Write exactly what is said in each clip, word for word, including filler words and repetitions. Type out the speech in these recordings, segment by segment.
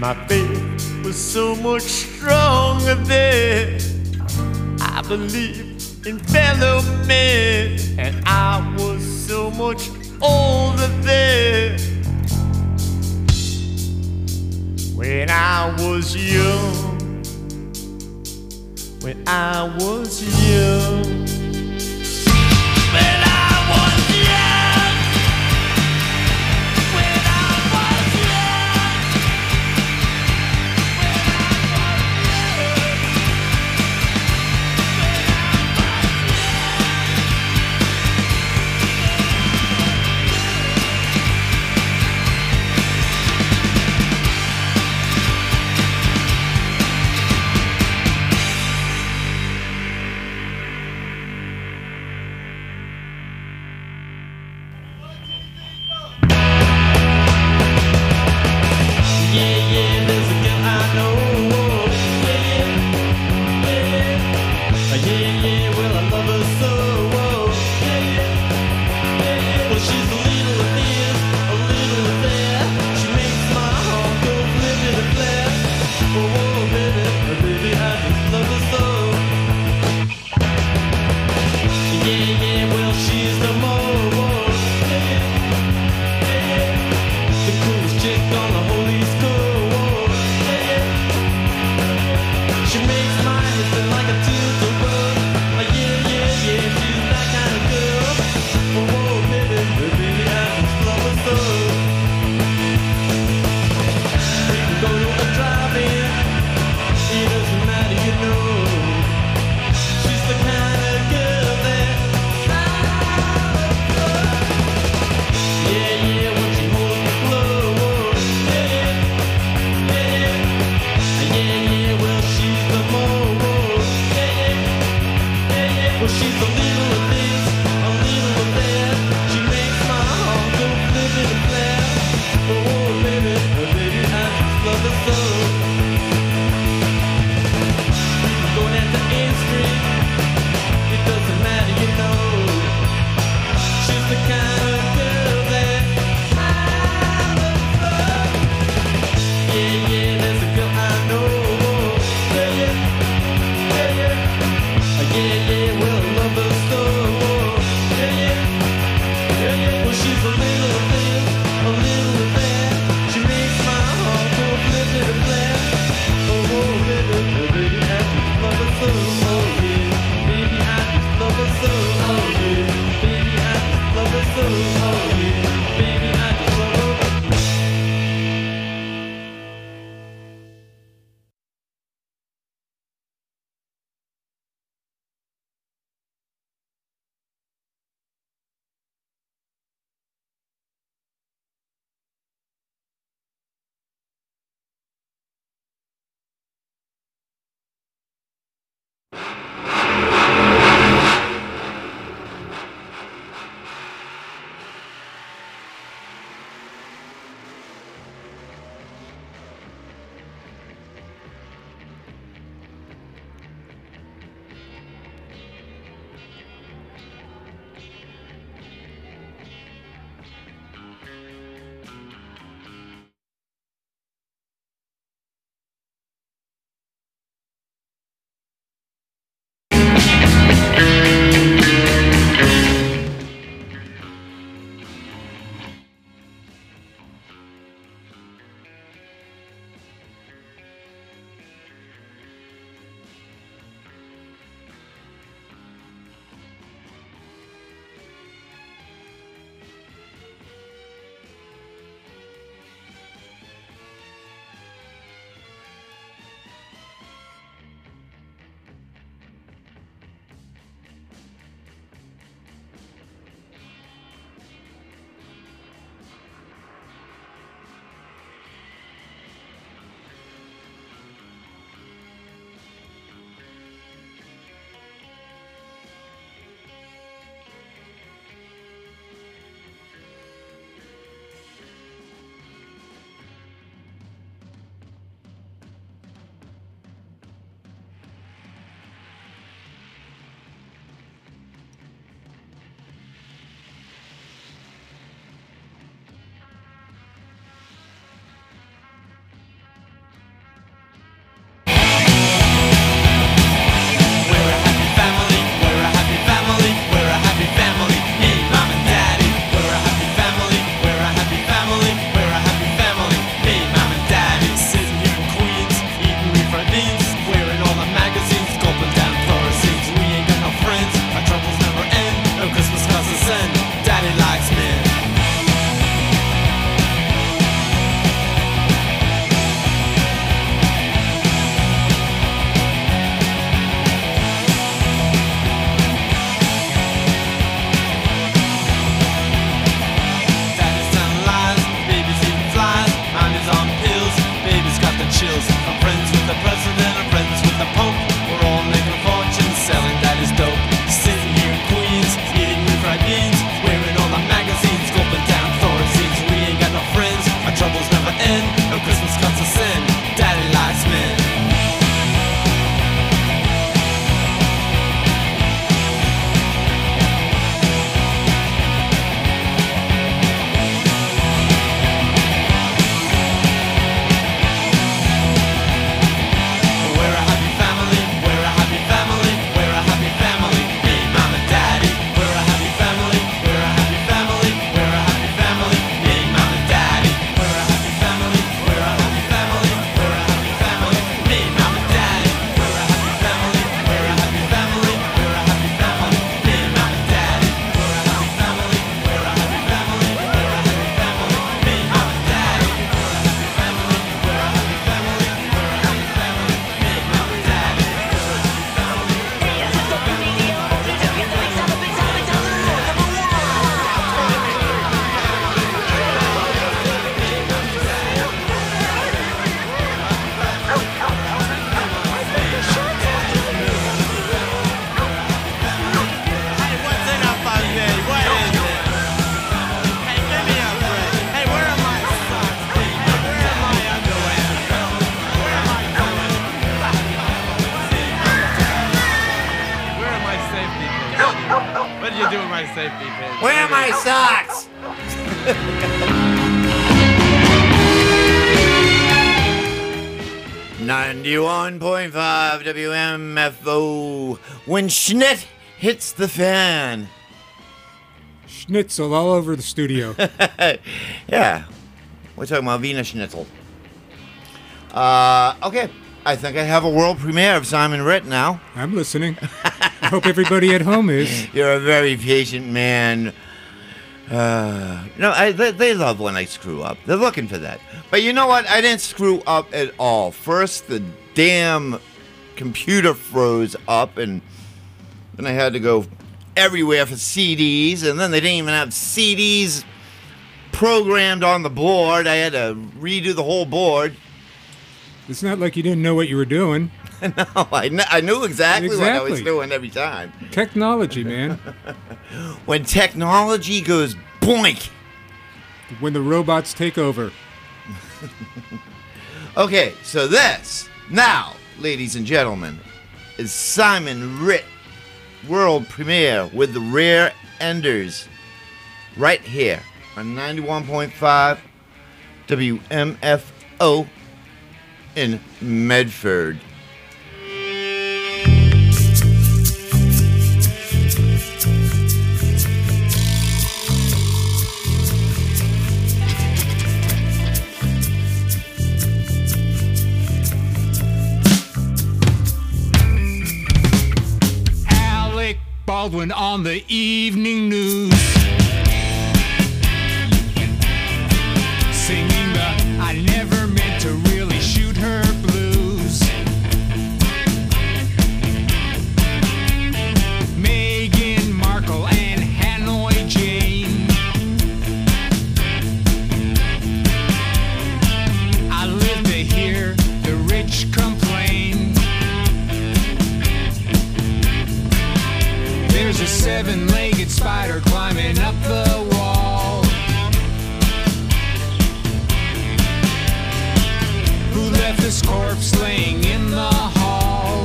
My faith was so much stronger then. I believed in fellow men, and I was so much older then. When I was young, when I was young, when I was young, when I was young, Oh, baby, baby, I just love her so, oh, yeah. you doing my safety pin? Where are my socks? ninety-one point five W M F O. When Schnitt hits the fan. Schnitzel all over the studio. Yeah. We're talking about Wiener Schnitzel. Uh, okay. I think I have a world premiere of Simon Ritt now. I'm listening. I hope everybody at home is. You're a very patient man. Uh, no, I, they, they love when I screw up. They're looking for that. But you know what? I didn't screw up at all. First, the damn computer froze up, and then I had to go everywhere for C Ds, and then they didn't even have C Ds programmed on the board. I had to redo the whole board. It's not like you didn't know what you were doing. No, I, kn- I knew exactly, exactly what I was doing every time. Technology, man. When technology goes boink. When the robots take over. Okay, so this, now, ladies and gentlemen, is Simon Ritt world premiere with the Rare Enders right here on ninety-one point five W M F O in Medford. Alec Baldwin on the evening news, singing the I never meant to really shoot her blues. Meghan Markle and Hanoi Jane, I live to hear the rich complain. There's a seven-legged spider climbing up the wall. Who left his corpse laying in the hall?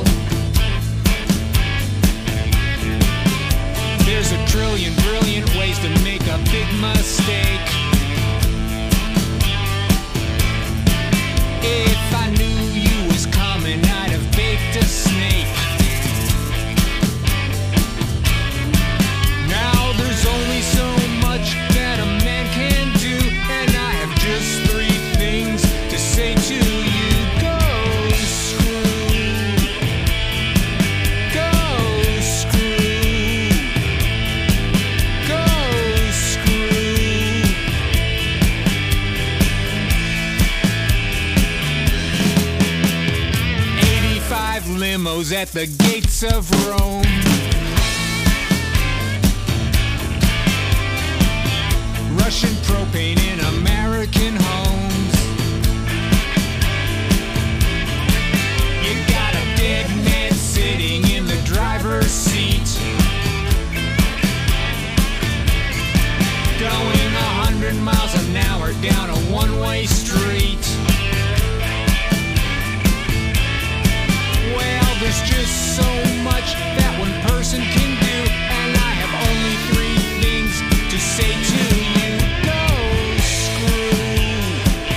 There's a trillion brilliant ways to make a big mistake. If I knew you was coming, I'd have baked a snake. Now there's only so much that a man can do, and I have just three things to say to you. Go screw. Go screw. Go screw. eighty-five limos at the gates of Rome. Russian propane in American homes. You got a dead man sitting in the driver's seat, going a hundred miles an hour down a one-way street. Well, there's just so much that one person can do, and I have only three things to say to you. Go screw.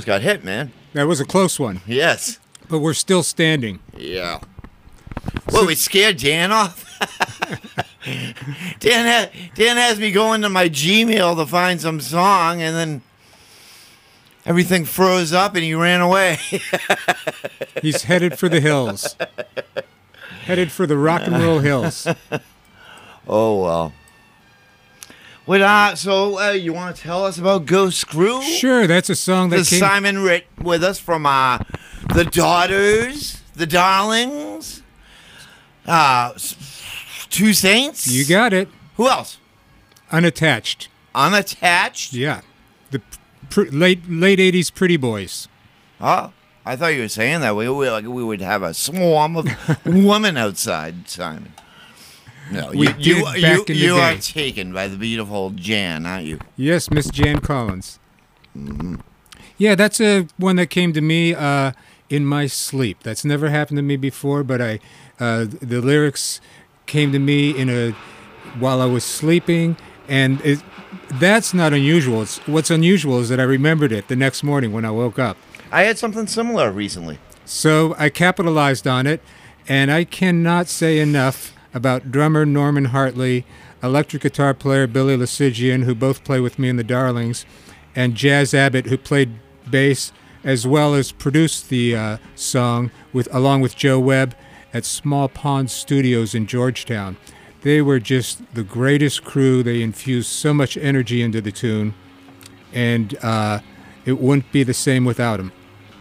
almost got hit, man. That was a close one, Yes. but we're still standing. Yeah. Well, we scared Dan off. Dan, ha- Dan has me go into my Gmail to find some song, and then everything froze up, and he ran away. He's headed for the hills. Headed for the rock and roll hills. Oh well. What? Uh, so uh, you want to tell us about Go Screw? Sure, that's a song that There's came. Simon Ritt with us from uh, the Daughters, the Darlings, uh, s- Two Saints. You got it. Who else? Unattached. Unattached. Yeah, the pr- late late eighties Pretty Boys. Oh, I thought you were saying that we we, like, we would have a swarm of women outside, Simon. No, We you did you back you, in the you are day. taken by the beautiful Jan, aren't you? Yes, Miss Jan Collins. Yeah, that's a one that came to me uh, in my sleep. That's never happened to me before, but I uh, the lyrics came to me in a while I was sleeping, and it, that's not unusual. It's, what's unusual is that I remembered it the next morning when I woke up. I had something similar recently. So I capitalized on it, and I cannot say enough about drummer Norman Hartley, electric guitar player Billy Lasigian, who both play with me in the Darlings, and Jazz Abbott, who played bass as well as produced the uh, song with along with Joe Webb at Small Pond Studios in Georgetown. They were just the greatest crew. They infused so much energy into the tune, and uh, it wouldn't be the same without them.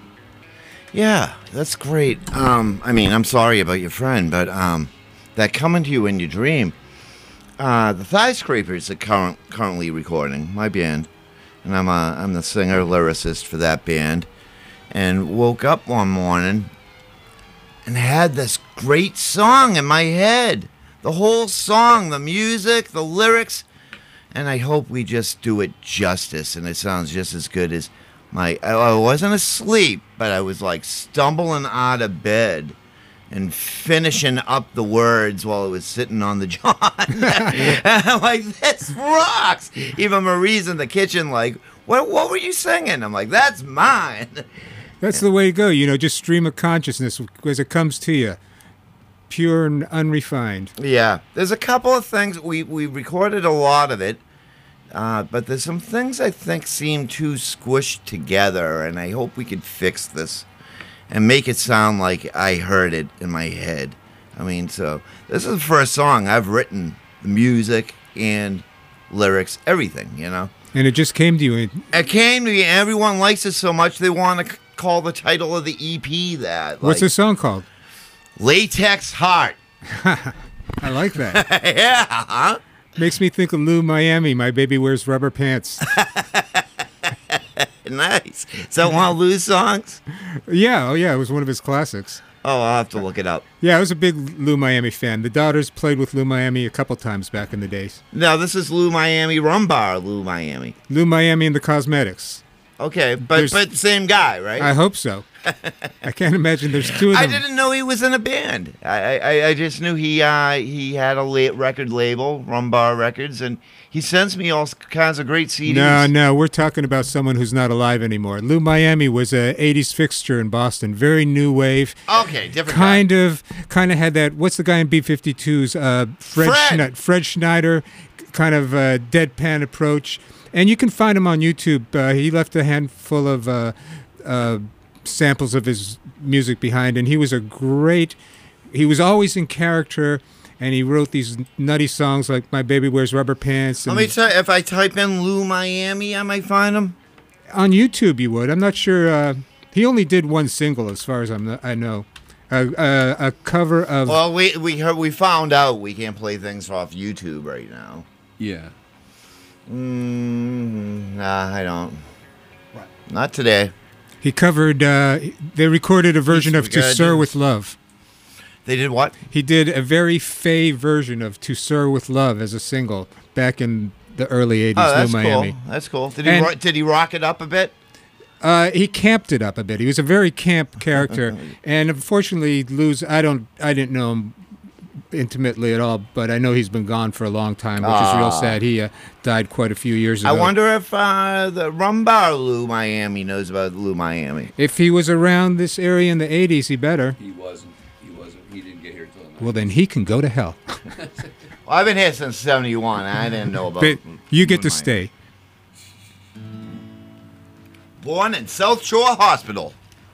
Yeah, that's great. Um, I mean, I'm sorry about your friend, but um, that coming to you in your dream. Uh, the Thigh Scrapers are current, currently recording my band, and I'm a, I'm the singer lyricist for that band. And woke up one morning and had this great song in my head. The whole song, the music, the lyrics, and I hope we just do it justice, and it sounds just as good as my. I, I wasn't asleep, but I was like stumbling out of bed and finishing up the words while I was sitting on the john. And I'm like, this rocks. Even Marie's in the kitchen like, what, what were you singing? I'm like, that's mine. That's the way to go, you know, just stream of consciousness as it comes to you. Pure and unrefined. Yeah, there's a couple of things. We, we recorded a lot of it, uh, but there's some things I think seem too squished together, and I hope we could fix this and make it sound like I heard it in my head. I mean, so this is the first song I've written, the music and lyrics, everything, you know. And it just came to you. in- It came to me, everyone likes it so much they want to c- call the title of the E P that. What's like, the song called? Latex Heart. I like that. Yeah, huh? Makes me think of Lou Miami, My Baby Wears Rubber Pants. Nice. Is that one of Lou's songs? Yeah, oh yeah, it was one of his classics. Oh, I'll have to look it up. Yeah, I was a big Lou Miami fan. The Daughters played with Lou Miami a couple times back in the days. No, this is Lou Miami Rumbar, Lou Miami. Lou Miami and the Cosmetics. Okay, but There's- but same guy, right? I hope so. I can't imagine there's two of I them. didn't know he was in a band. I I, I just knew he uh, he had a la- record label, Rumbar Records, and he sends me all kinds of great C Ds. No, no, we're talking about someone who's not alive anymore. Lou Miami was a eighties fixture in Boston, very new wave. Okay, different Kind guy. of, kind of had that. What's the guy in B fifty-two's? Uh, Fred, Fred. Schne- Fred Schneider, kind of uh, deadpan approach. And you can find him on YouTube. Uh, he left a handful of uh, uh, samples of his music behind, and he was a great. He was always in character, and he wrote these nutty songs like "My Baby Wears Rubber Pants." Let And me tell you, if I type in Lou Miami, I might find him. on YouTube, you would. I'm not sure. Uh, he only did one single, as far as I'm, I know. A, a, a cover of. Well, we we heard, we found out we can't play things off YouTube right now. Yeah. Mm, nah, I don't. Not today. He covered. Uh, they recorded a version Yes, of we "To gotta Sir do with this. Love." They did what? He did a very fey version of "To Sir with Love" as a single back in the early eighties. Oh, that's Lou cool. Miami. That's cool. Did he And- ro- did he rock it up a bit? Uh, he camped it up a bit. He was a very camp character, and unfortunately, Lou's. I don't. I didn't know him intimately at all, but I know he's been gone for a long time, which is real sad. He uh, died quite a few years ago. I wonder if uh, the Rumbar Lou Miami knows about Lou Miami. If he was around this area in the eighties, he better. He wasn't. He wasn't. He didn't get here till the nineties. Well, then he can go to hell. Well, I've been here since seventy-one. I didn't know about But you get Lou to Miami. stay. Born in South Shore Hospital.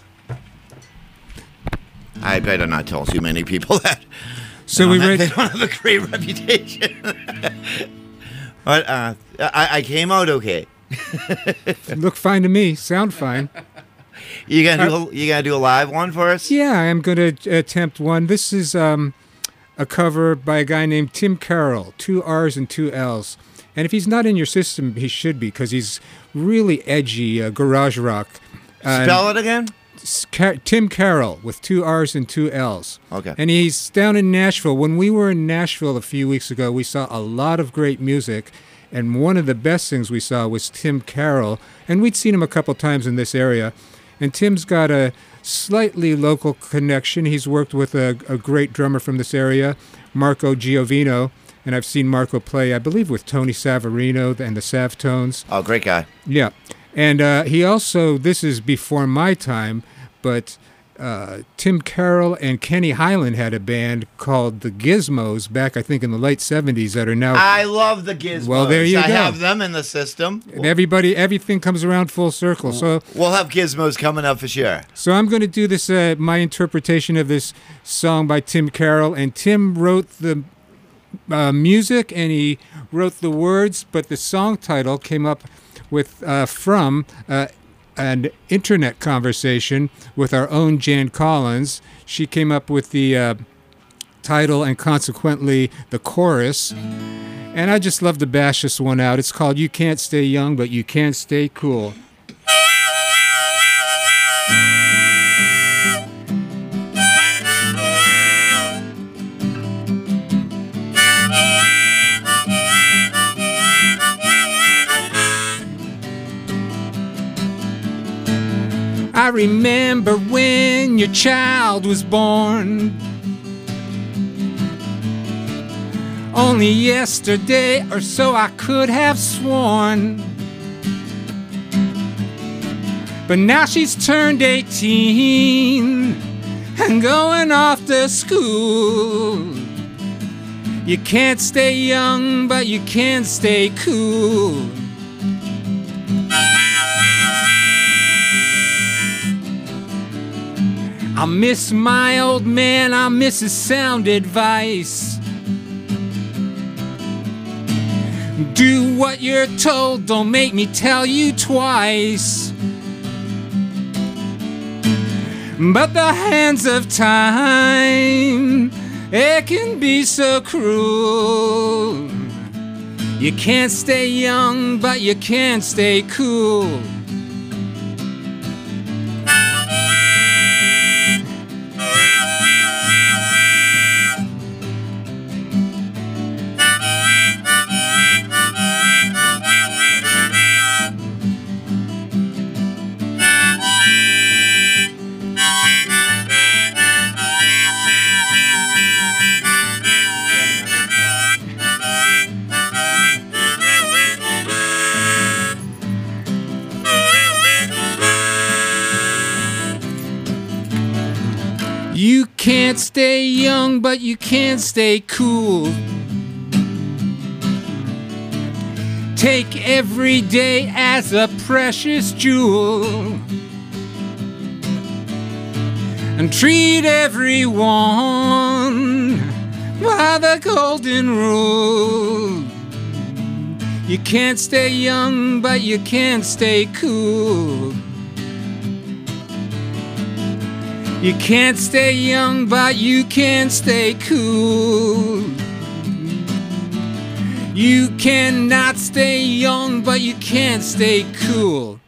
I better not tell too many people that. So They we don't have- read. They don't have a great reputation. But uh, I, I came out okay. Look fine to me. Sound fine. You gonna do a, you gonna do a live one for us? Yeah, I'm going to attempt one. This is um, a cover by a guy named Tim Carroll, two R's and two L's. And if he's not in your system, he should be, because he's really edgy uh, garage rock. Uh, Spell it again. Car- Tim Carroll with two R's and two L's. Okay. And he's down in Nashville. When we were in Nashville a few weeks ago, we saw a lot of great music. And one of the best things we saw was Tim Carroll. And we'd seen him a couple times in this area. And Tim's got a slightly local connection. He's worked with a, a great drummer from this area, Marco Giovino. And I've seen Marco play, I believe, with Tony Savarino and the Savtones. Oh, great guy. Yeah. And uh, he also, this is before my time, but uh, Tim Carroll and Kenny Highland had a band called the Gizmos back, I think, in the late seventies that are now. I love the Gizmos. Well, there you I go. have them in the system. And everybody, everything comes around full circle. So, We'll have Gizmos coming up for sure. so I'm going to do this, uh, my interpretation of this song by Tim Carroll. And Tim wrote the uh, music and he wrote the words, but the song title came up with uh, from uh, an internet conversation with our own Jan Collins. She came up with the uh, title and consequently the chorus. And I just love to bash this one out. It's called You Can't Stay Young, But You Can Stay Cool. I remember when your child was born. Only yesterday or so I could have sworn. But now she's turned eighteen and going off to school. You can't stay young, but you can stay cool. I miss my old man, I miss his sound advice. Do what you're told, don't make me tell you twice. But the hands of time, it can be so cruel. You can't stay young, but you can stay cool. You can't stay young, but you can stay cool. Take every day as a precious jewel and treat everyone by the golden rule. You can't stay young, but you can stay cool. You can't stay young, but you can stay cool. You cannot stay young, but you can't stay cool.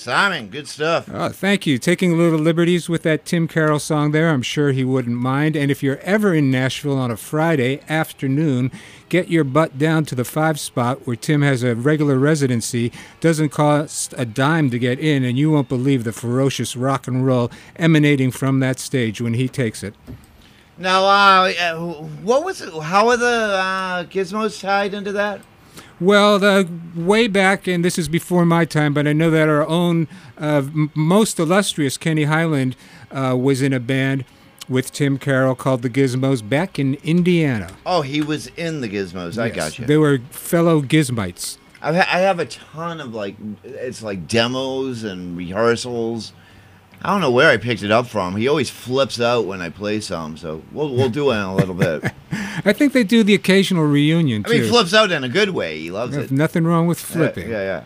Simon, good stuff. Oh, thank you. Taking a little liberties with that Tim Carroll song there. I'm sure he wouldn't mind. And if you're ever in Nashville on a Friday afternoon, get your butt down to the Five Spot where Tim has a regular residency. Doesn't cost a dime to get in, and you won't believe the ferocious rock and roll emanating from that stage when he takes it. Now, uh, uh, what was it? How are the uh, Gizmos tied into that? Well, the way back, and this is before my time, but I know that our own uh, m- most illustrious Kenny Highland uh, was in a band with Tim Carroll called the Gizmos back in Indiana. Oh, he was in the Gizmos. I Yes, got you. They were fellow Gizmites. I, ha- I have a ton of like, it's like demos and rehearsals. I don't know where I picked it up from. He always flips out when I play some, so we'll we'll do it in a little bit. I think they do the occasional reunion, I too. mean, flips out in a good way. He loves There's it. nothing wrong with flipping. Yeah,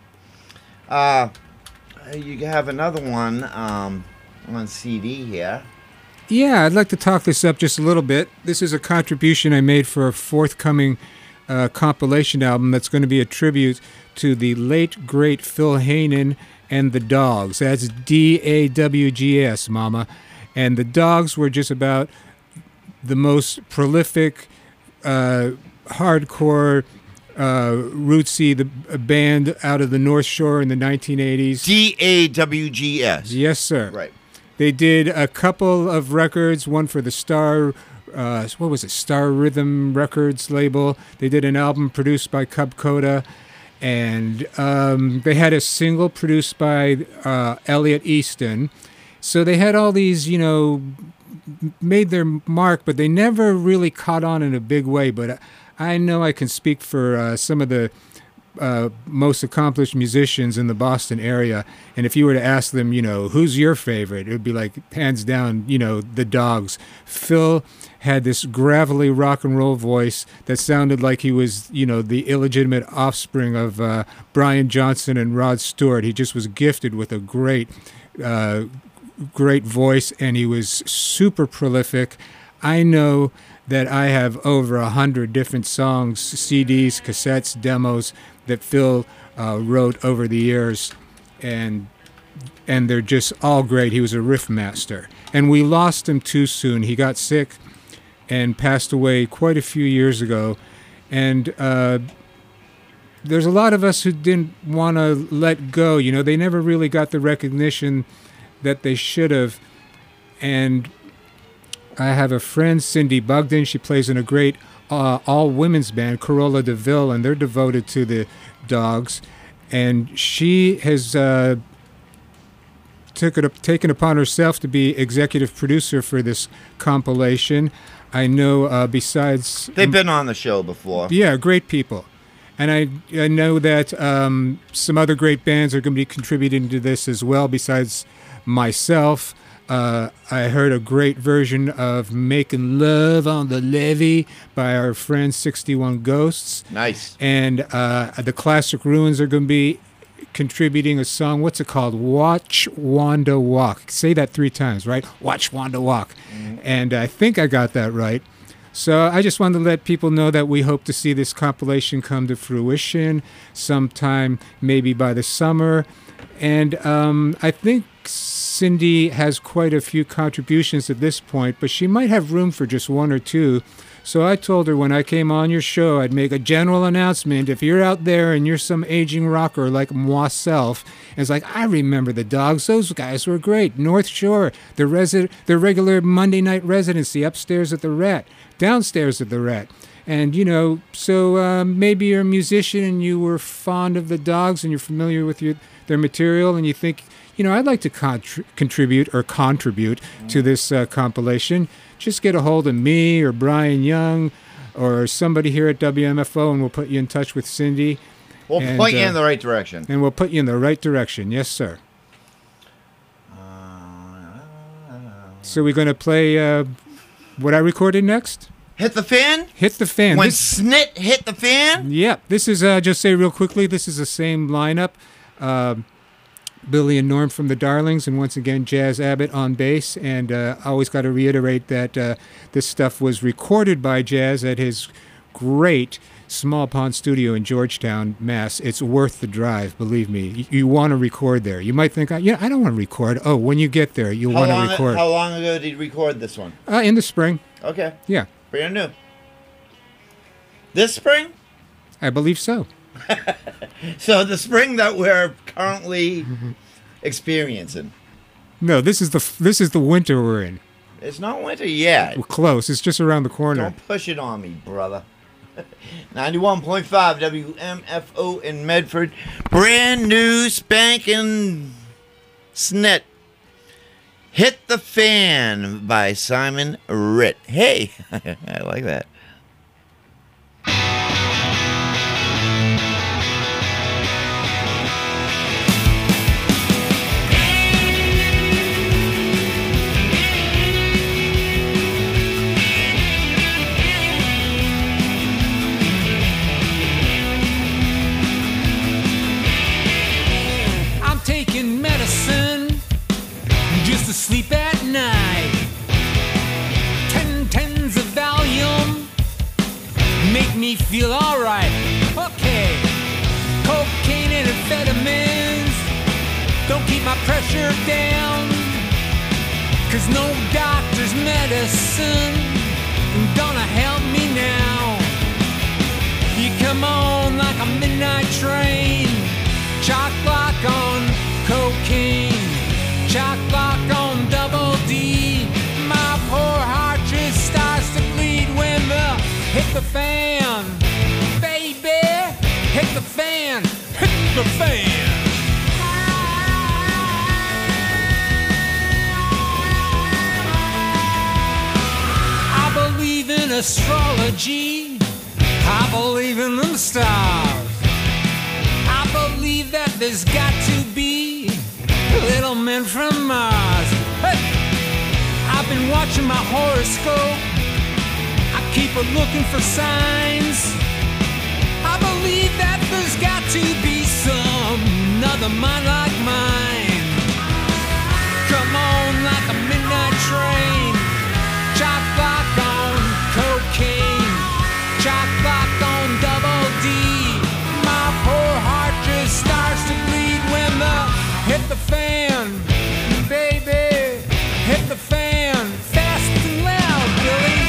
yeah. yeah. Uh, you have another one um, on C D here. Yeah, I'd like to talk this up just a little bit. This is a contribution I made for a forthcoming uh, compilation album that's going to be a tribute to the late, great Phil Haynen and the Dogs. That's D A W G S, mama. And the Dogs were just about the most prolific, uh, hardcore, uh, rootsy the, a band out of the North Shore in the nineteen eighties. D A W G S. Yes, sir. Right. They did a couple of records, one for the Star, uh, what was it, Star Rhythm Records label. They did an album produced by Cub Coda, and um, they had a single produced by uh, Elliot Easton. So they had all these, you know, made their mark, but they never really caught on in a big way. But I know I can speak for uh, some of the Uh, most accomplished musicians in the Boston area, and if you were to ask them, you know, who's your favorite, it would be like hands down, you know, the Dogs. Phil had this gravelly rock and roll voice that sounded like he was, you know, the illegitimate offspring of uh, Brian Johnson and Rod Stewart. He just was gifted with a great, uh, great voice, and he was super prolific. I know that I have over a hundred different songs, C Ds, cassettes, demos that Phil uh, wrote over the years, and and they're just all great. He was a riff master, and we lost him too soon. He got sick and passed away quite a few years ago, and uh, there's a lot of us who didn't want to let go. You know, they never really got the recognition that they should have, and I have a friend, Cindy Bugden. She plays in a great uh, all-women's band, Corolla DeVille, and they're devoted to the Dogs. And she has uh, took it up, taken upon herself to be executive producer for this compilation. I know uh, besides... They've been on the show before. Yeah, great people. And I, I know that um, some other great bands are going to be contributing to this as well besides myself. Uh, I heard a great version of Making Love on the Levee by our friend sixty-one Ghosts. Nice. And uh, the Classic Ruins are going to be contributing a song. What's it called? Watch Wanda Walk. Say that three times, right? Watch Wanda Walk. Mm-hmm. And I think I got that right. So I just wanted to let people know that we hope to see this compilation come to fruition sometime, maybe by the summer. And um, I think Cindy has quite a few contributions at this point, but she might have room for just one or two. So I told her when I came on your show, I'd make a general announcement. If you're out there and you're some aging rocker like myself, and it's like, I remember the Dogs. Those guys were great. North Shore, the resi- the regular Monday night residency upstairs at the Rat, downstairs at the Rat. And, you know, so um, maybe you're a musician and you were fond of the Dogs and you're familiar with your, their material and you think, you know, I'd like to contr- contribute or contribute mm. to this uh, compilation. Just get a hold of me or Brian Young or somebody here at W M F O and we'll put you in touch with Cindy. We'll and, point you uh, in the right direction. And we'll put you in the right direction. Yes, sir. Uh, so we're going to play uh, what I recorded next? Hit the fan? Hit the fan. When This- Snit hit the fan? Yeah, this is, uh, just say real quickly, this is the same lineup. Uh, Billy and Norm from the Darlings, and once again, Jazz Abbott on bass. And uh, I always got to reiterate that uh, this stuff was recorded by Jazz at his great Small Pond Studio in Georgetown, Mass. It's worth the drive, believe me. You, you want to record there. You might think, yeah, I don't want to record. Oh, when you get there, you'll How want to long, record. how long ago did you record this one? Uh, in the spring, Okay. yeah, Brand new. This spring? I believe so. So the spring that we're currently experiencing. No, this is the f- this is the winter we're in. It's not winter yet. We're close. It's just around the corner. Don't push it on me, brother. ninety-one point five W M F O in Medford. Brand new spanking snit. Hit the Fan by Simon Ritt. Hey, I like that. I'm taking medicine just to sleep at night. Ten tens of Valium make me feel alright. Okay, cocaine and amphetamines don't keep my pressure down. Cause no doctor's medicine gonna help me now. You come on like a midnight train. Chock block on cocaine, chock block on double D. My poor heart just starts to bleed when the hit the fan, baby, hit the fan, hit the fan. I believe in astrology, I believe in the stars. I believe that there's got to be little men from Mars. Hey! I've been watching my horoscope. I keep a looking for signs. I believe that there's got to be some another mind like mine. Come on like a midnight train. Chock block on cocaine. Chock block on double D. My poor heart just starts to bleed when the hit the fan, baby, hit the fan, fast and loud, Billy.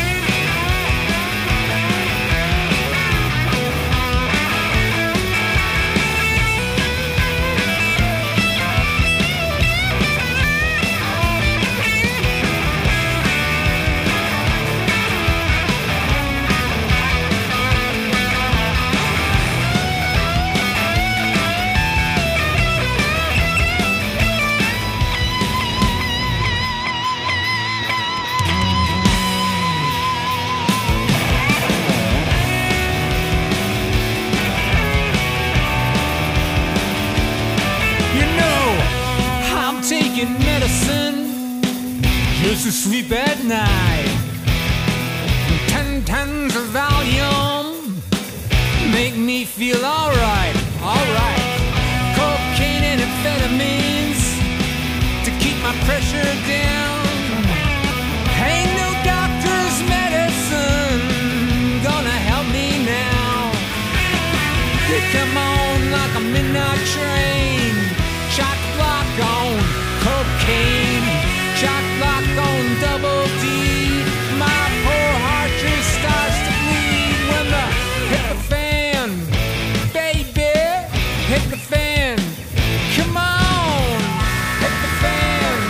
Just to sleep at night. Ten tons of Valium make me feel alright, alright. Cocaine and amphetamines to keep my pressure down. Ain't no doctor's medicine gonna help me now. They come on like a midnight train. Chock block on cocaine. Chock block on double D. My poor heart just starts to bleed when the hit the fan, baby, hit the fan. Come on, hit the fan,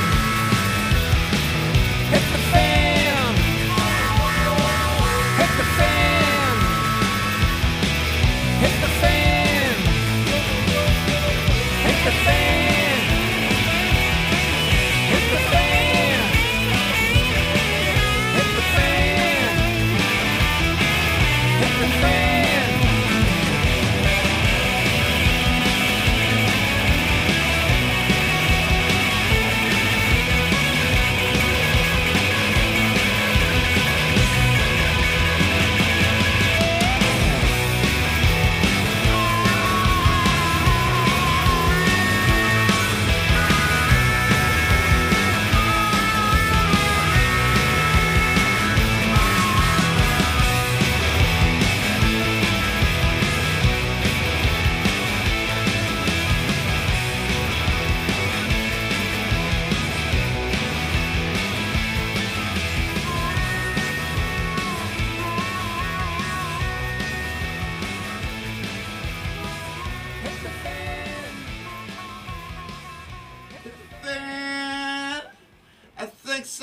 hit the fan, hit the fan, hit the fan, hit the fan.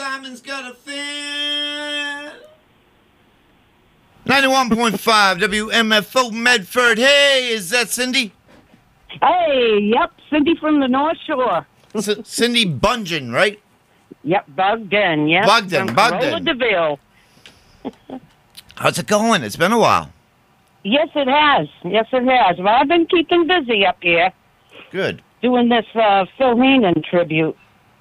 Simon's got a fan. ninety-one point five W M F O Medford. Hey, is that Cindy? Hey, yep, Cindy from the North Shore. C- Cindy Bungen, right? Yep, Bugden, yep. Bugden, from Bugden. Corolla DeVille. How's it going? It's been a while. Yes, it has. Yes, it has. Well, I've been keeping busy up here Good. doing this uh, Phil Heenan tribute.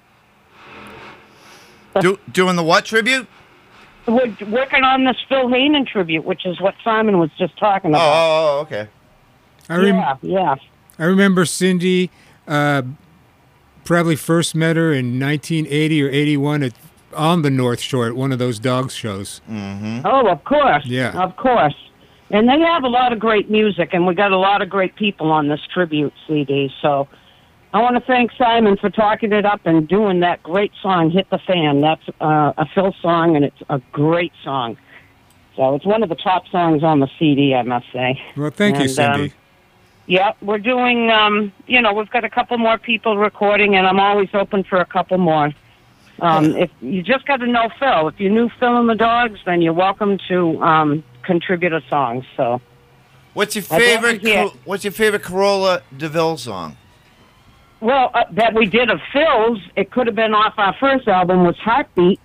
Do, doing the what tribute? We're working on this Phil Heenan tribute, which is what Simon was just talking Oh, about. oh, oh, okay. I, rem- yeah, yeah. I remember Cindy. Uh, probably first met her in nineteen eighty or eighty-one at on the North Shore at one of those dog shows. Oh, of course. Yeah. Of course. And they have a lot of great music, and we got a lot of great people on this tribute C D. So I want to thank Simon for talking it up and doing that great song, Hit the Fan. That's uh, a Phil song, and it's a great song. So it's one of the top songs on the C D, I must say. Well, thank you, And, Cindy. um, Yeah, we're doing, um, you know, we've got a couple more people recording, and I'm always open for a couple more. Um, if you just got to know Phil. If you knew Phil and the Dogs, then you're welcome to um, contribute a song. So, What's your I'd love to favorite? hear- Cor- what's your favorite Corolla DeVille song? well, uh, that we did of Phil's, it could have been off our first album, was Heartbeat.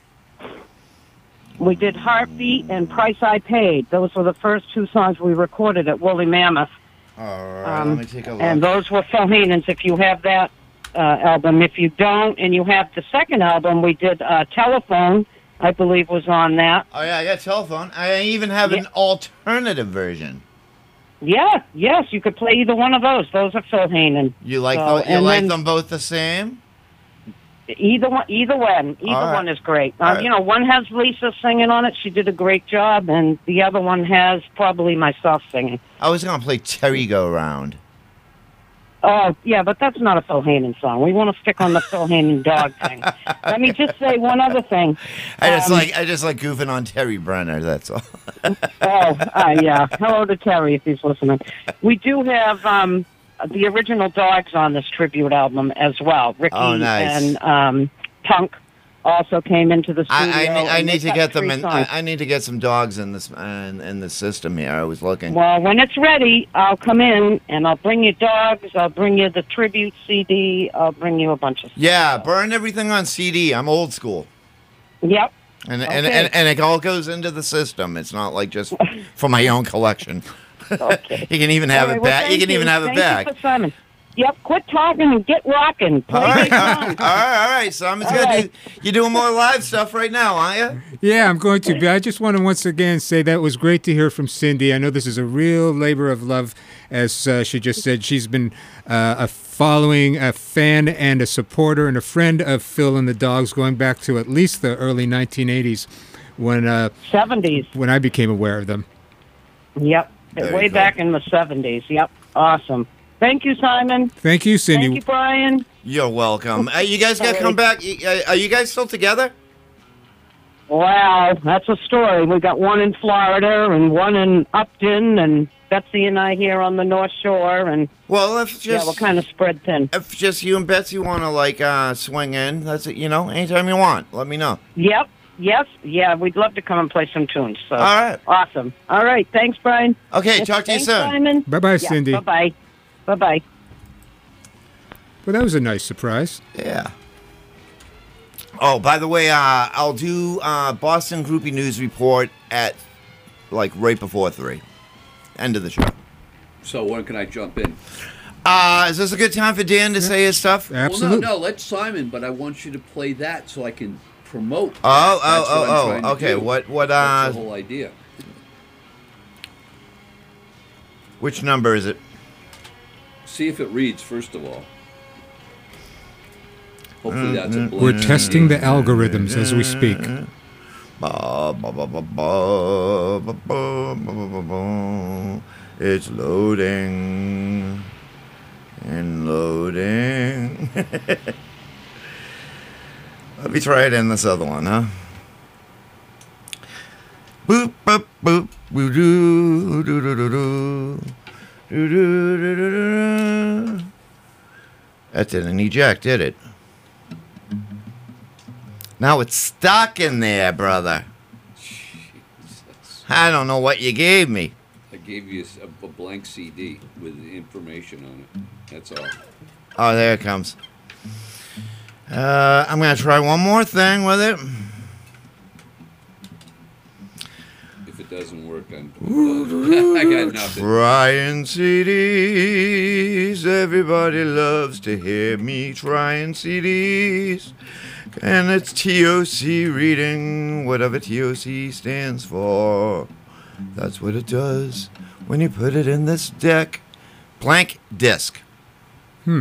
We did Heartbeat and Price I Paid. Those were the first two songs we recorded at Woolly Mammoth. All right, Um, let me take a look. And those were Phil Heenan's, if you have that uh, album. If you don't, and you have the second album, we did uh, Telephone, I believe was on that. oh yeah, I got telephone. I even have an Yeah. alternative version. Yeah, yes, you could play either one of those. Those are Phil Heenan. You like So, tho- you and like then- them both the same? Either one, either one, either All right. one is great. All Uh, right. You know, one has Lisa singing on it; she did a great job, and the other one has probably myself singing. I was gonna play Terry Go Round. Oh, yeah, but that's not a Phil Heenan song. We want to stick on the Phil Heenan dog thing. Let me just say one other thing. I just Um, like I just like goofing on Terry Brenner. That's all. Oh, uh, yeah. Hello to Terry if he's listening. We do have um, the original dogs on this tribute album as well. Ricky Oh, nice. and um, Punk also came into the studio. I, I, ne- I and need they've to got get them three in. songs. I, I need to get some dogs in this in, in the system here. I was looking. Well, when it's ready, I'll come in and I'll bring you dogs. I'll bring you the tribute C D. I'll bring you a bunch of stuff. Yeah, burn everything on C D. I'm old school. Yep. And, and, Okay. and and it all goes into the system. It's not like just for my own collection. Okay. You can even have All right, it well, back. You thank can even have it Thank back. You for Simon. Yep. Quit talking and get rocking. Play All right, your all song. right, all right. Simon's All gonna right. do. You're doing more live stuff right now, aren't you? Yeah, I'm going to. But I just want to once again say that was great to hear from Cindy. I know this is a real labor of love, as uh, she just said. She's been uh, a following, a fan, and a supporter, and a friend of Phil and the Dogs, going back to at least the early nineteen eighties, when uh, seventies. when I became aware of them. Yep. There you Way go. back in the seventies. Yep. Awesome. Thank you, Simon. Thank you, Cindy. Thank you, Brian. You're welcome. Uh, you guys got to All come right. back. Y- uh, Are you guys still together? Wow, that's a story. We got one in Florida and one in Upton, and Betsy and I here on the North Shore, and Well, if yeah, just we're kind of spread thin. if just you and Betsy want to like uh, swing in, that's it. You know, anytime you want, let me know. Yep. Yes. Yeah, we'd love to come and play some tunes. So All right. awesome. All right. Thanks, Brian. Okay, talk to you Thanks, soon. Simon. Bye-bye, Yeah, Cindy. Bye-bye. Bye-bye. Well, that was a nice surprise. Yeah. Oh, by the way, uh, I'll do uh, Boston Groupie News Report at like right before three. End of the show. So when can I jump in? Uh, is this a good time for Dan to say his stuff? Absolutely. Well, no, no, let Simon, but I want you to play that so I can promote. Oh, that. oh, That's what I'm oh, trying to oh. Okay, do. what, what, That's uh, the whole idea. which number is it? See if it reads, first of all. Hopefully that's a blank We're testing the C D. algorithms as we speak. Ba, ba, ba, ba, ba, ba, ba, ba, ba, ba, ba. It's loading and loading. Let me try it in this other one, huh? Boop, boop, boop, boo, doo, doo, doo, doo, doo. Doo, doo, doo, doo, doo. That didn't eject, did it? Now it's stuck in there, brother. I don't know what you gave me. I gave you a, a blank C D with information on it. That's all. Oh, there it comes. Uh, I'm going to try one more thing with it. If it doesn't work, I'm done. I got nothing. Trying C Ds. Everybody loves to hear me trying C Ds. And it's T O C reading, whatever T O C stands for. That's what it does when you put it in this deck. Blank disc. Hmm.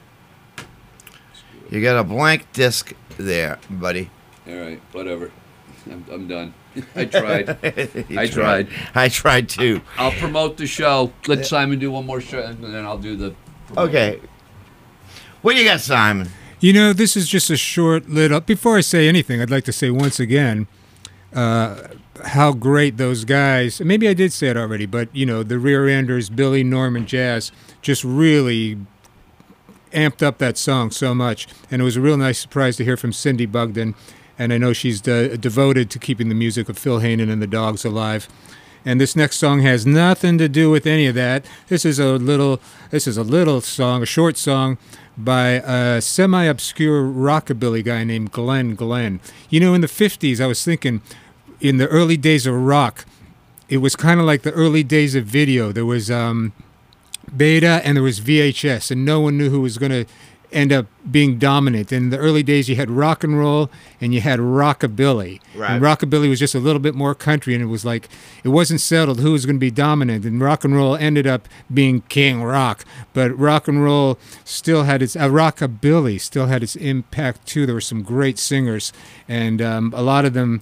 You got a blank disc there, buddy. All right, whatever. I'm, I'm done. I tried. I tried. I tried too. I'll promote the show. Let Simon do one more show, and then I'll do the. Okay. What you got, Simon? You know, this is just a short little. Before I say anything, I'd like to say once again uh, how great those guys. Maybe I did say it already, but you know, the Rear Enders, Billy, Norman, Jazz, just really amped up that song so much, and it was a real nice surprise to hear from Cindy Bugden. And I know she's de- devoted to keeping the music of Phil Heynen and the Dogs alive. And this next song has nothing to do with any of that. This is a little. This is a little song, a short song by a semi-obscure rockabilly guy named Glenn Glenn. You know, in the fifties, I was thinking, in the early days of rock, it was kind of like the early days of video. There was um, Beta and there was V H S, and no one knew who was going to end up being dominant. In the early days, you had rock and roll and you had rockabilly. Right. And rockabilly was just a little bit more country, and it was like, it wasn't settled who was going to be dominant. And rock and roll ended up being king rock. But rock and roll still had its, uh, rockabilly still had its impact too. There were some great singers, and um, a lot of them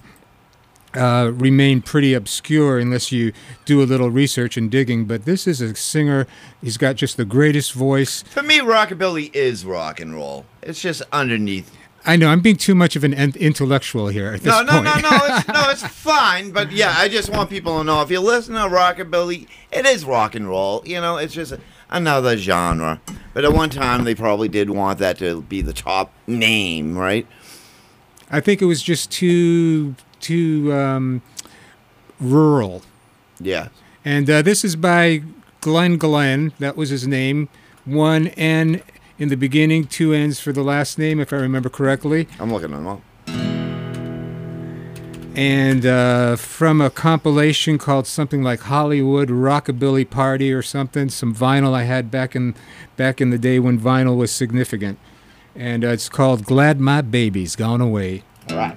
Uh, remain pretty obscure unless you do a little research and digging. But this is a singer. He's got just the greatest voice. For me, rockabilly is rock and roll. It's just underneath. I know I'm being too much of an en- intellectual here at this No, no, point. no, no, it's, no, it's fine. But yeah, I just want people to know, if you listen to rockabilly, it is rock and roll. You know, it's just another genre. But at one time, they probably did want that to be the top name, right? I think it was just too too um, rural. Yeah. And uh, this is by Glenn Glenn. That was his name. One N in the beginning, two N's for the last name, if I remember correctly. I'm looking at them all. And uh, from a compilation called something like Hollywood Rockabilly Party or something, some vinyl I had back in back in the day when vinyl was significant. And uh, it's called Glad My Baby's Gone Away. All right.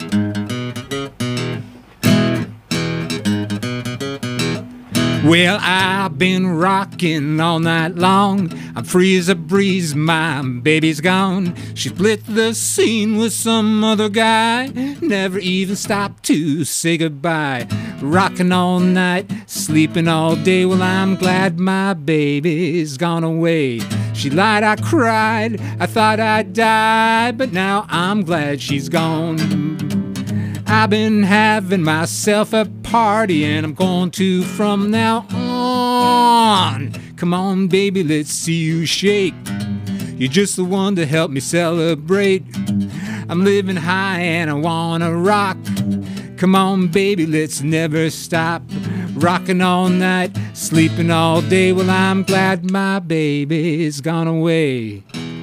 Well, I've been rocking all night long. I'm free as a breeze, my baby's gone. She split the scene with some other guy, never even stopped to say goodbye. Rocking all night, sleeping all day. Well, I'm glad my baby's gone away. She lied, I cried, I thought I'd die, but now I'm glad she's gone. I've been having myself a party, and I'm going to from now on. Come on, baby, let's see you shake. You're just the one to help me celebrate. I'm living high and I wanna rock. Come on, baby, let's never stop. Rocking all night, sleeping all day. Well, I'm glad my baby's gone away.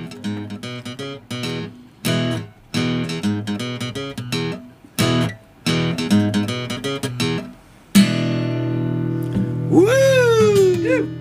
Woo!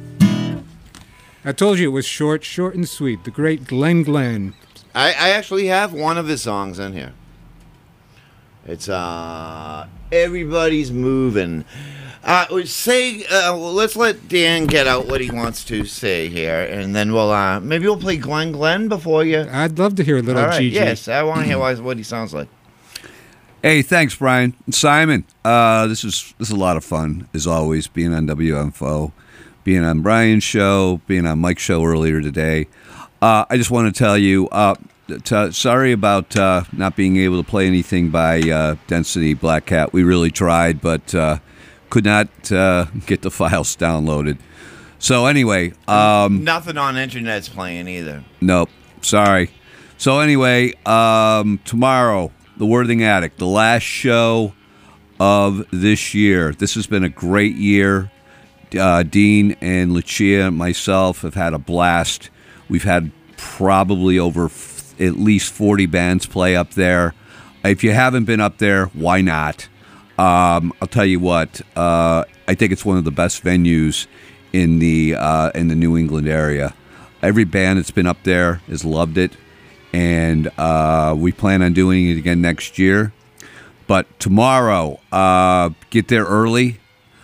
I told you it was short, short and sweet. The great Glenn Glenn. I, I actually have one of his songs in here. It's uh, Everybody's Moving. Uh, say, uh, well, let's let Dan get out what he wants to say here, and then we'll uh, maybe we'll play Glenn Glenn before you. I'd love to hear a little All right, Gigi. yes, I want to hear what, what he sounds like. Hey, thanks, Brian. Simon, uh, this is this is a lot of fun, as always, being on W F O, being on Brian's show, being on Mike's show earlier today. Uh, I just want to tell you, uh, t- sorry about uh, not being able to play anything by uh, Density Black Cat. We really tried, but uh, could not uh, get the files downloaded. So anyway, um, nothing on internet's playing either. Nope, sorry. So anyway, um, tomorrow the Worthing Attic, the last show of this year. This has been a great year. Uh, Dean and Lucia and myself have had a blast. We've had probably over f- at least forty bands play up there. If you haven't been up there, why not? Um, I'll tell you what. Uh, I think it's one of the best venues in the uh, in the New England area. Every band that's been up there has loved it, and uh, we plan on doing it again next year. But tomorrow, uh, get there early.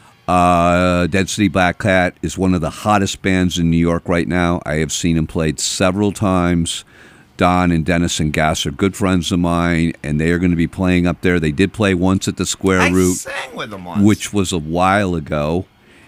Uh, Dead City Black Cat is one of the hottest bands in New York right now. I have seen them played several times. Don and Dennis and Gass are good friends of mine, and they are going to be playing up there. They did play once at the Square I Root, sang with them once. which was a while ago,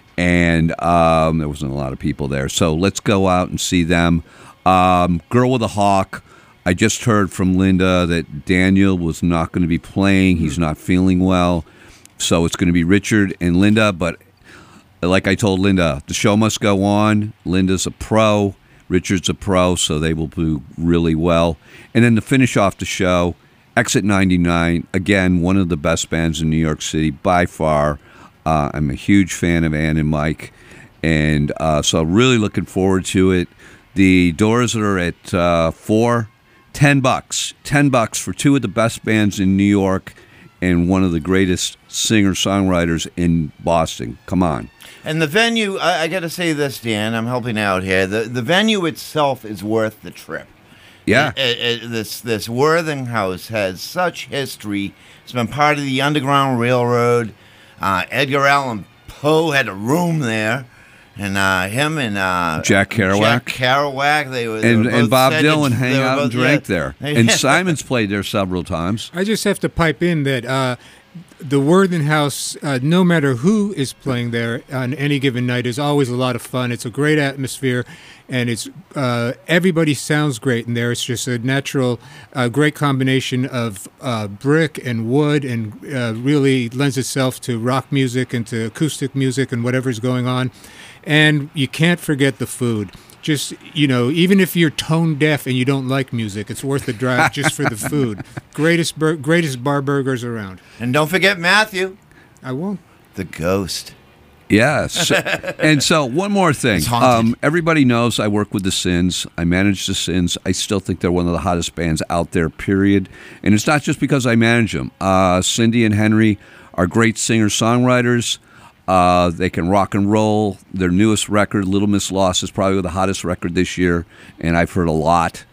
and um, there wasn't a lot of people there. So let's go out and see them. Um, Girl with a Hawk. I just heard from Linda that Daniel was not going to be playing. He's not feeling well. So it's going to be Richard and Linda. But like I told Linda, the show must go on. Linda's a pro. Richard's a pro, so they will do really well. And then to finish off the show, Exit ninety-nine, again, one of the best bands in New York City by far. Uh, I'm a huge fan of Ann and Mike. And uh, so really looking forward to it. The doors are at uh, four. Ten bucks. Ten bucks for two of the best bands in New York and one of the greatest singer-songwriters in Boston. Come on. And the venue, I, I got to say this, Dan, I'm helping out here. The the venue itself is worth the trip. Yeah. It, it, it, this this Worthing House has such history. It's been part of the Underground Railroad. Uh, Edgar Allan Poe had a room there. And uh, him and uh, Jack Kerouac. Jack Kerouac, they were, they And, were and both Bob said Dylan it's- hang they were out and both- drank yeah. there. And Simon's played there several times. I just have to pipe in that uh, the Worthing House, uh, no matter who is playing there on any given night, is always a lot of fun. It's a great atmosphere, and it's uh, everybody sounds great in there. It's just a natural, uh, great combination of uh, brick and wood, and uh, really lends itself to rock music and to acoustic music and whatever's going on. And you can't forget the food. Just, you know, even if you're tone deaf and you don't like music, it's worth the drive just for the food. Greatest bur- greatest bar burgers around. And don't forget Matthew, I won't. the ghost. Yes. And so one more thing. It's haunted. Um, everybody knows I work with the Sins. I manage the Sins. I still think they're one of the hottest bands out there, period. And it's not just because I manage them. Uh, Cindy and Henry are great singer-songwriters. Uh, they can rock and roll. Their newest record, Little Miss Lost, is probably the hottest record this year, and I've heard a lot.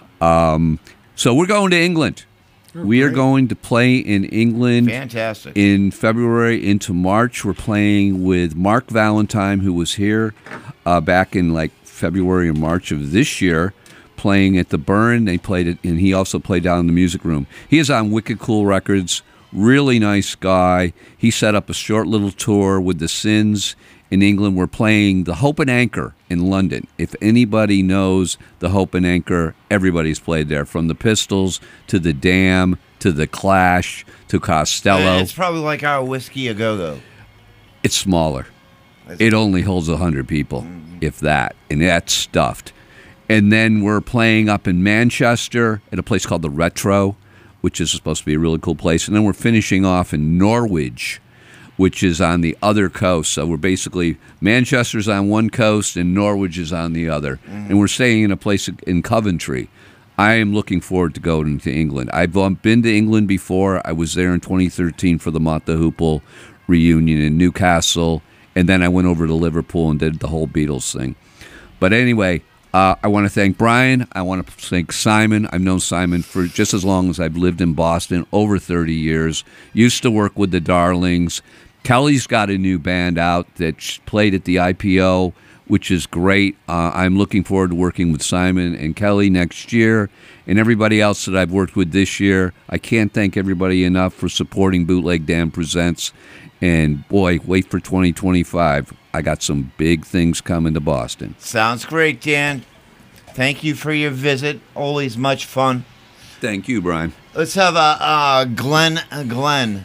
Um, so we're going to England. Oh, we are great. going to play in England Fantastic. in February into March. We're playing with Mark Valentine, who was here uh, back in like February or March of this year, playing at the Burn. They played it, and he also played down in the music room. He is on Wicked Cool Records. Really nice guy. He set up a short little tour with the Sins in England. We're playing the Hope and Anchor in London. If anybody knows the Hope and Anchor, everybody's played there, from the Pistols to the Dam to the Clash to Costello. It's probably like our Whiskey A Go Go. It's smaller. It only holds one hundred people, if that, and that's stuffed. And then we're playing up in Manchester at a place called the Retro, which is supposed to be a really cool place. And then we're finishing off in Norwich, which is on the other coast. So we're basically, Manchester's on one coast and Norwich is on the other. Mm-hmm. And we're staying in a place in Coventry. I am looking forward to going to England. I've been to England before. I was there in twenty thirteen for the Mott the Hoople reunion in Newcastle. And then I went over to Liverpool and did the whole Beatles thing. But anyway, Uh, I want to thank Brian. I want to thank Simon. I've known Simon for just as long as I've lived in Boston, over thirty years. Used to work with the Darlings. Kelly's got a new band out that played at the I P O, which is great. Uh, I'm looking forward to working with Simon and Kelly next year, and everybody else that I've worked with this year. I can't thank everybody enough for supporting Bootleg Dan Presents. And boy, wait for twenty twenty-five. I got some big things coming to Boston. Sounds great, Dan. Thank you for your visit. Always much fun. Thank you, Brian. Let's have a uh, Glenn. Uh, Glenn.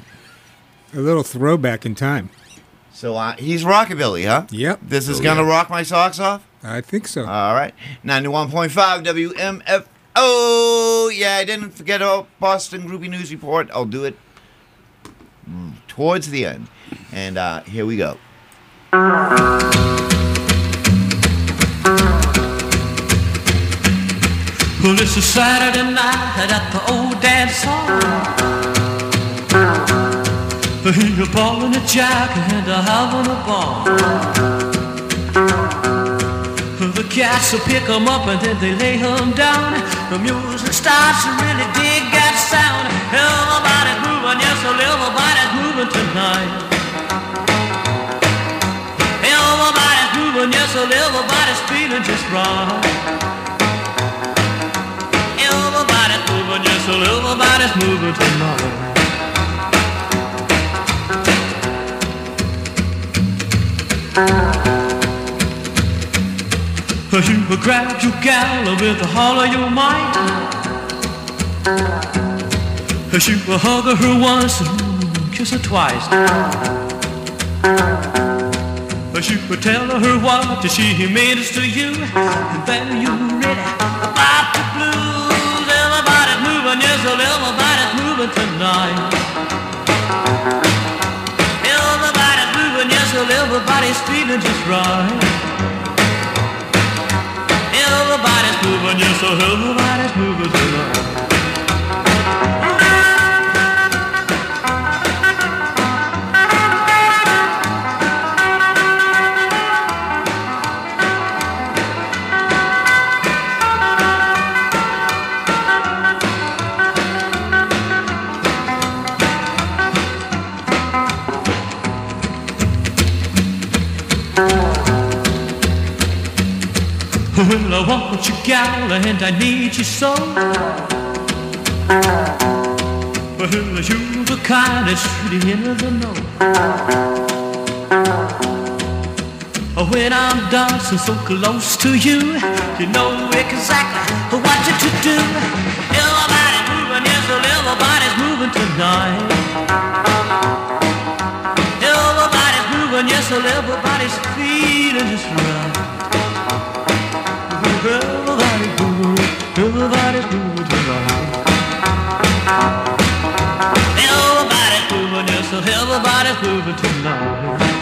A little throwback in time. So uh, he's rockabilly, huh? Yep. This is Oh, gonna yeah. rock my socks off. I think so. All right. ninety-one point five W M F O. Yeah, I didn't forget about Boston Groovy News Report. I'll do it mm, towards the end. And uh, here we go. Well, it's a Saturday night at the old dance hall. You're balling a jack and a having a ball. The cats will pick 'em up and then they lay 'em down. The music starts to really dig that sound. Everybody's moving, yes, well, everybody's moving tonight. Everybody's moving, yes, well, everybody's feeling just right. Everybody's moving, yes, well, everybody's moving tonight. You grab your gal with the whole of your might. You hug her once and kiss her twice. You tell her what she means to you, and then you're ready about the blues. Everybody's moving, yes, well, everybody's moving tonight. Everybody's moving, yes, well, everybody's feeling just right. Everybody's moving, yes, so everybody's moving tonight. Well, I want you, gal, and I need you so. Well, you're the kind that's really in the know. When I'm dancing so close to you, you know exactly what you to do. Everybody's moving, yes, well, everybody's moving tonight. Everybody's moving, yes, well, everybody's feeling just right. Everybody's moving, everybody's moving tonight. Everybody's moving, yes, so everybody's moving tonight.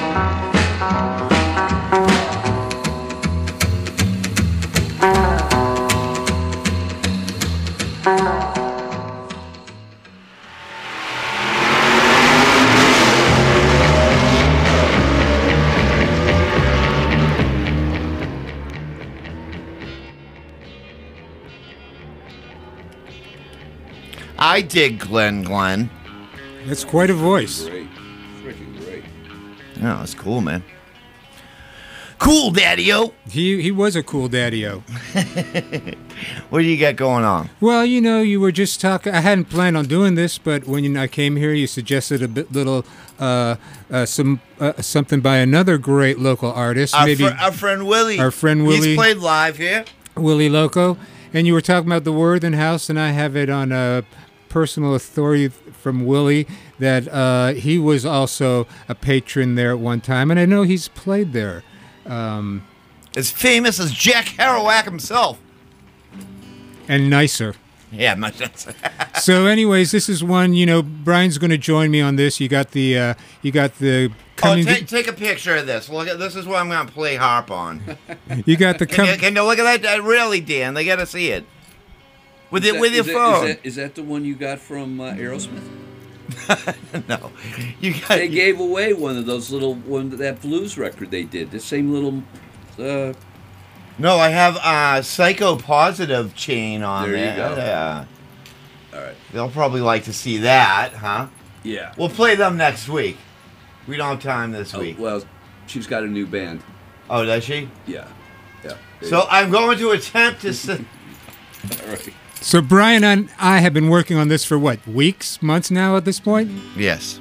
I dig Glenn Glenn. That's quite a voice. Great. Freaking great. Oh, that's cool, man. Cool, Daddy-O. He he was a cool daddy-o. What do you got going on? Well, you know, you were just talking. I hadn't planned on doing this, but when you, I came here, you suggested a bit little uh, uh, some uh, something by another great local artist. Our, maybe fr- our friend Willie. Our friend Willie. He's played live here. Willie Loco, and you were talking about the Worthen House, and I have it on a personal authority from Willie that uh, he was also a patron there at one time, and I know he's played there. Um, as famous as Jack Kerouac himself. And nicer. Yeah, much nicer. So, anyways, this is one. You know, Brian's going to join me on this. You got the, uh, you got the. Oh, Coming take, take a picture of this. Look at this is what I'm going to play harp on. You got the. Can Com- you, can you look at that? Uh, really, Dan, they got to see it. With Is it, that- with your is that- phone. Is that, is that the one you got from uh, Aerosmith? No, you got. They gave away one of those little one that blues record they did. The same little. Uh, No, I have uh, Psycho Positive chain on There you there. go. Yeah. all right. They'll probably like to see that, huh? Yeah. We'll play them next week. We don't have time this Oh, week. well, she's got a new band. Oh, does she? Yeah. Yeah. So I'm going to attempt to. s- all right. So Brian and I have been working on this for what, weeks, months now at this point? Yes.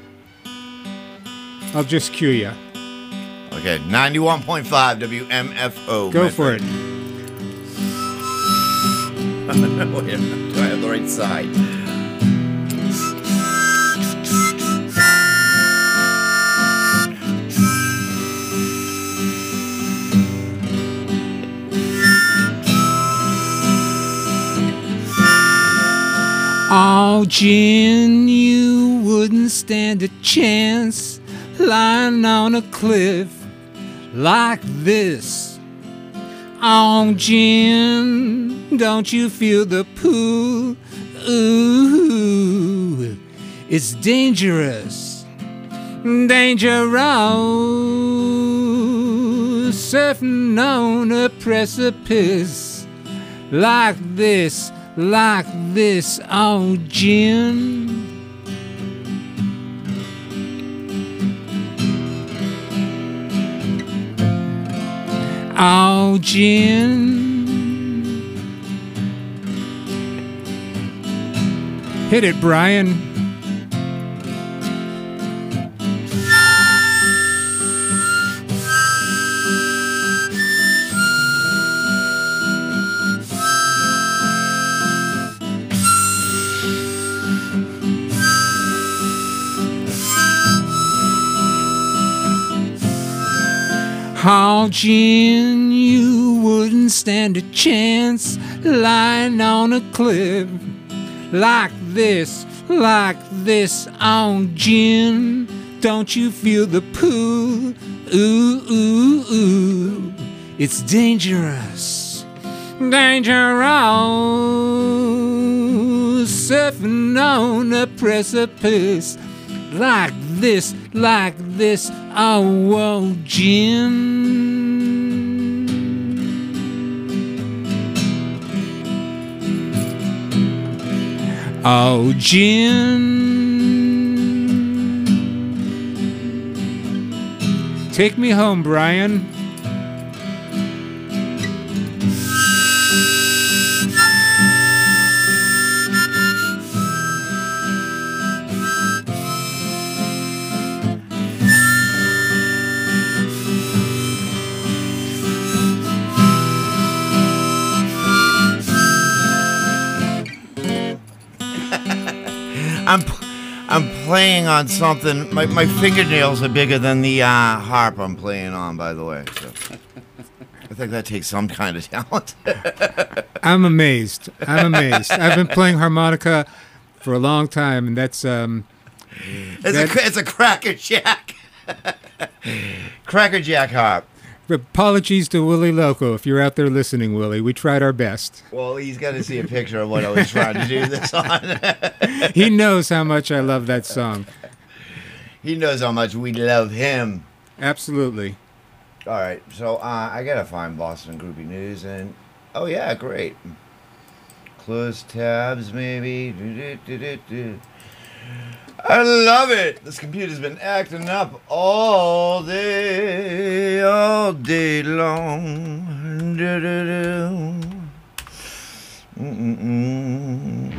I'll just cue you. Okay, ninety-one point five W M F O. Go for it. Wait a minute. Do I have the right side? Oh, Gin, you wouldn't stand a chance lying on a cliff like this. Oh, Gin, don't you feel the pool? Ooh, it's dangerous, dangerous, surfing on a precipice like this, like this. Oh, Gin. Oh, Gin. Hit it, Brian. Oh, Gin, you wouldn't stand a chance lying on a cliff like this, like this. Oh, Gin, don't you feel the pool? Ooh, ooh, ooh, it's dangerous, dangerous, surfing on a precipice like this, like this. Oh, whoa, Gin. Oh, Gin. Take me home, Brian. I'm I'm playing on something. My, my fingernails are bigger than the uh, harp I'm playing on, by the way. So I think that takes some kind of talent. I'm amazed. I'm amazed. I've been playing harmonica for a long time, and that's um. It's that, a it's a Cracker Jack. Cracker Jack harp. Apologies to Willie Loco if you're out there listening, Willie. We tried our best. Well, he's got to see a picture of what I was trying to do this on. He knows how much I love that song. He knows how much we love him. Absolutely. All right, so uh, I gotta find Boston Groupie News, and oh yeah, great. Close tabs, maybe. Do-do-do-do-do. I love it. This computer's been acting up all day, all day long. Do-do-do. Mm-mm-mm.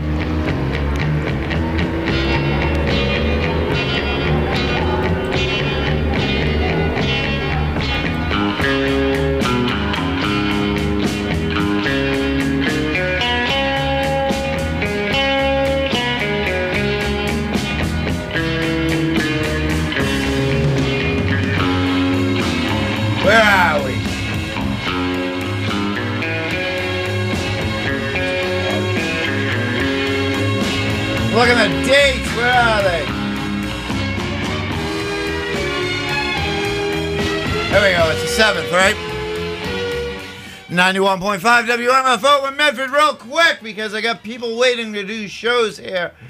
Where are we? Look at the dates. Where are they? There we go. It's the seventh, right? ninety-one point five W M F O in Medford real quick because I got people waiting to do shows here.